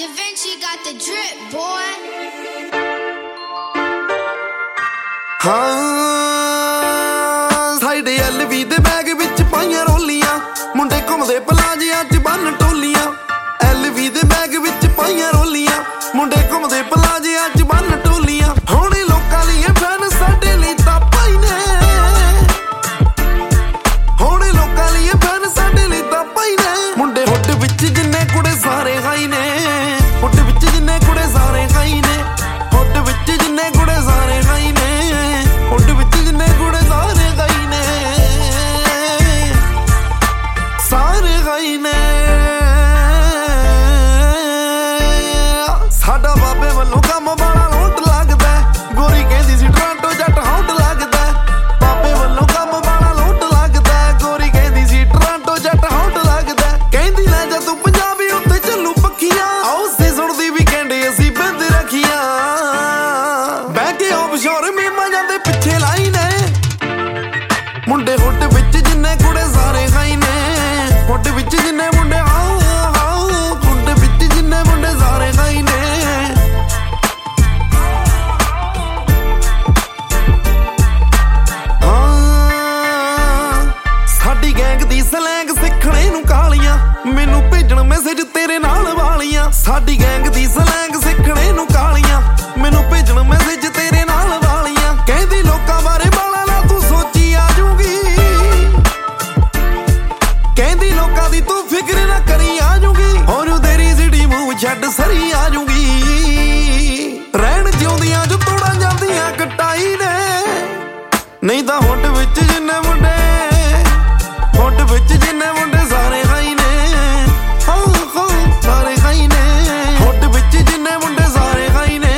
Da Vinci got the drip, boy. ਹਾਂ ਸਾਡੇ LV ਦੇ ਬੈਗ ਵਿੱਚ ਪਾਈਆਂ ਰੋਲੀਆਂ ਮੁੰਡੇ ਘੁੰਮਦੇ ਪਲਾਜਿਆਂ 'ਚ ਬੰਨ ਟੋਲੀਆਂ LV ਦੇ ਬੈਗ ਵਿੱਚ ਪਾਈਆਂ ਰੋਲੀਆਂ ਮੁੰਡੇ ਘੁੰਮਦੇ ਪਲਾਜਿਆਂ 'ਚ ਬੰਨ ਟੋਲੀਆਂ ਹੋਣੇ ਲੋਕਾਂ ਲਈ ਫੈਨ ਸਾਡੇ ਲਈ ਤਾਂ ਭਾਈ ਨੇ ਹੋਣੇ ਲੋਕਾਂ ਲਈ ਫੈਨ ਸਾਡੇ ਲਈ ਤਾਂ ਭਾਈ ਨੇ ਮੁੰਡੇ ਹੁੱਡ ਵਿੱਚ ਜਿੰਨੇ ਕੁੜੇ ਸਾਰੇ ਹਾਈ ਨੇ ਹੁੱਡ ਵਿੱਚ ਜਿੰਨੇ ਕੁੜੇ ਸਾਰੇ ਹਾਈ ਨੇ ਹੁੱਡ ਵਿੱਚ ਜਿੰਨੇ ਕੁੜੇ ਸਾਰੇ ਹਾਈ ਨੇ ਹੁੱਡ ਵਿੱਚ ਜਿੰਨੇ ਕੁੜੇ ਸਾਰੇ ਹਾਈ ਨੇ ਸਾਰੇ ਹਾਈ ਨੇ ਸਾਡਾ ਬਾਬੇ ਵੱਲੋਂ ਕੰਮ ਬੜਾ ਲੋਟ ਲੱਗਦਾ ਗੋਰੀ ਕਹਿੰਦੀ ਸੀ ਟੋਰਾਂਟੋ ਜੱਟ ਹੌਟ ਲੱਗਦਾ ਬਾਬੇ ਵੱਲੋਂ ਕੰਮ ਬੜਾ ਲੋਟ ਲੱਗਦਾ ਗੋਰੀ ਕਹਿੰਦੀ ਸੀ ਟੋਰਾਂਟੋ ਜੱਟ ਹੌਟ ਲੱਗਦਾ ਕਹਿੰਦੀ ਲੈ ਜਾ ਤੂੰ ਪੰਜਾਬੀ ਉੱਤੇ ਚੱਲੂ ਪੱਖੀਆਂ ਆਓ ਸੇ ਸੁਣਦੀ ਵੀ ਕਹਿੰਦੇ ਅਸੀਂ ਬੰਦ ਰੱਖੀਆਂ ਬਹਿ ਕੇ ਆਫਸ਼ੋਰ ਮੀਮਾਂ ਜਾਂਦੇ ਪਿੱਛੇ ਲਾਈ ਨੇ ਮੁੰਡੇ ਹੁੱਡ ਵਿੱਚ ਜਿੰਨੇ ਕੁੜੇ ਸਾਰੇ ਖਾਈ ਨੇ ਹੁੱਡ ਵਿੱਚ ਜਿੰਨੇ ਮੁੰਡੇ ਹੁੱਡ ਵਿੱਚ ਜਿੰਨੇ ਮੁੰਡੇ ਸਾਰੇ ਖਾਈ ਨੇ ਸਾਡੀ ਗੈਂਗ ਦੀ ਸਲੈਂਗ ਸਿੱਖਣੇ ਨੂੰ ਕਾਲੀਆਂ ਮੈਨੂੰ ਭੇਜਣ ਮੈਸੇਜ ਤੇਰੇ ਨਾਲ ਵਾਲੀਆਂ ਸਾਡੀ ਗੈਂਗ ਦੀ ਸਲੈਂਗ ਸਿੱਖਣੇ ਨੂੰ ਕਾਲੀਆਂ ਮੈਨੂੰ ਭੇਜਣ ਮੈਸੇਜ ਤੇਰੇ ਨਾਲ ਵਾਲੀਆਂ ਕਹਿੰਦੀ ਲੋਕਾਂ ਬਾਰੇ ਬਾਲਾ ਨਾ ਤੂੰ ਸੋਚੀ ਆ ਜੂਗੀ ਕਹਿੰਦੀ ਲੋਕਾਂ ਦੀ ਤੂੰ ਫਿਕਰ ਨਾ ਕਰੀ ਆ ਜੂਗੀ ਹੋਰ ਤੇਰੀ ਸਿੜੀ ਮੂੰਹ ਛੱਡ ਸਰੀ ਆ ਜੂਗੀ ਰਹਿਣ ਜਿਉਂਦੀਆਂ ਜੋ ਤੋੜਾਂ ਜਾਂਦੀਆਂ ਕਟਾਈ ਨੇ ਨਹੀਂ ਤਾਂ ਹੁੱਡ ਵਿੱਚ ਜਿੰਨੇ ਮੁੰਡੇ ਹੁੱਡ ਵਿੱਚ ਜਿੰਨੇ ਮੁੰਡੇ ਸਾਰੇ ਖਾਈ ਨੇ ਸਾਰੇ ਖਾਈ ਨੇ ਹੁੱਡ ਵਿੱਚ ਜਿੰਨੇ ਮੁੰਡੇ ਸਾਰੇ ਖਾਈ ਨੇ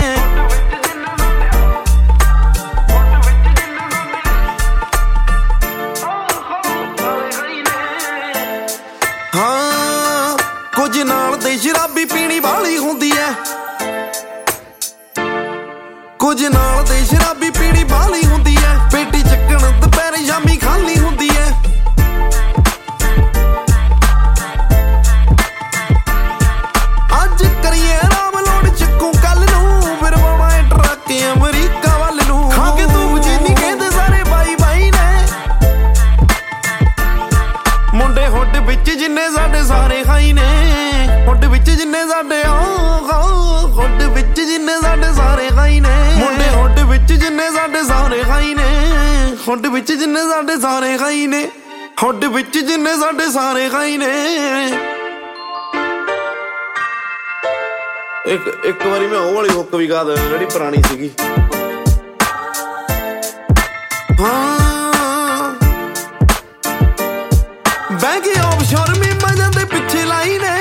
ਹਾਂ ਕੁਝ ਨਾਲ ਦੇ ਸ਼ਰਾਬੀ ਪੀਣੀ ਵਾਲੀ ਹੁੰਦੀ ਐ ਕੁਝ ਨਾਲ ਦੇ ਸ਼ਰਾਬੀ ਪੀਣੀ ਵਾਲੀ ਹੁੰਦੀ ਐ ਪੇਟੀ ਚੱਕਣ ਦੁਪਹਿਰੇ ਸ਼ਾਮੀ ਖਾਲੀ ਹੁੰਦੀ ਐ ਅੱਜ ਕਰੀਏ ਆਰਾਮ ਲੋੜ ਚੱਕੂ ਕੱਲ ਨੂੰ ਫਿਰ ਪਾਉਣਾ ਟਰੱਕ ਅਮਰੀਕਾ ਵੱਲ ਨੂੰ ਖਾ ਕੇ ਤੂੰ ਵਜੀਨੀ ਕਹਿੰਦੇ ਸਾਰੇ ਬਾਈ ਬਾਈ ਨੇ ਮੁੰਡੇ ਹੁੱਡ ਵਿੱਚ ਜਿੰਨੇ ਸਾਡੇ ਸਾਰੇ ਖਾਈ ਨੇ ਹੁੱਡ ਵਿੱਚ ਜਿੰਨੇ ਸਾਡੇ ਹੁੱਡ ਵਿੱਚ ਜਿੰਨੇ ਸਾਡੇ ਸਾਰੇ ਖਾਈ ਨੇ ਮੁੰਡੇ ਹੁੱਡ ਵਿੱਚ ਜਿੰਨੇ ਸਾਡੇ ਸਾਰੇ ਖਾਈ ਨੇ ਹੁੱਡ ਵਿੱਚ ਜਿੰਨੇ ਸਾਡੇ ਸਾਰੇ ਖਾਈ ਨੇ ਹੁੱਡ ਵਿੱਚ ਜਿੰਨੇ ਸਾਡੇ ਸਾਰੇ ਖਾਈ ਨੇ ਇੱਕ ਵਾਰੀ ਮੈਂ ਉਹ ਵਾਲੀ ਹੁੱਕ ਵੀ ਗਾ ਦਿੰਦਾ ਜਿਹੜੀ ਪੁਰਾਣੀ ਸੀਗੀ ਹਾਂ ਬਹਿ ਕੇ ਆਫਸ਼ੋਰ ਮੀਮਾਂ ਜਾਂਦੇ ਪਿੱਛੇ ਲਾਈ ਨੇ